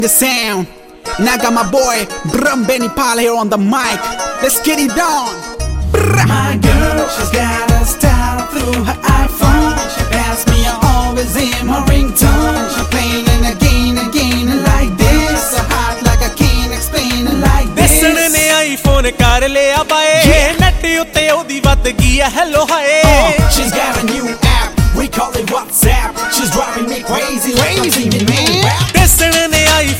the sound. And I got my boy Brum Benny Pal here on the mic. Let's get it on. My girl, she's got a style through her iPhone. She passed me always in my ringtone. She playing again like this. So hot like I can't explain it like this. Desne ne iPhone kar liya bae. Net utte odi vat giya hello hi. She's got a new app, we call it WhatsApp. She's driving me crazy, man. Desne ne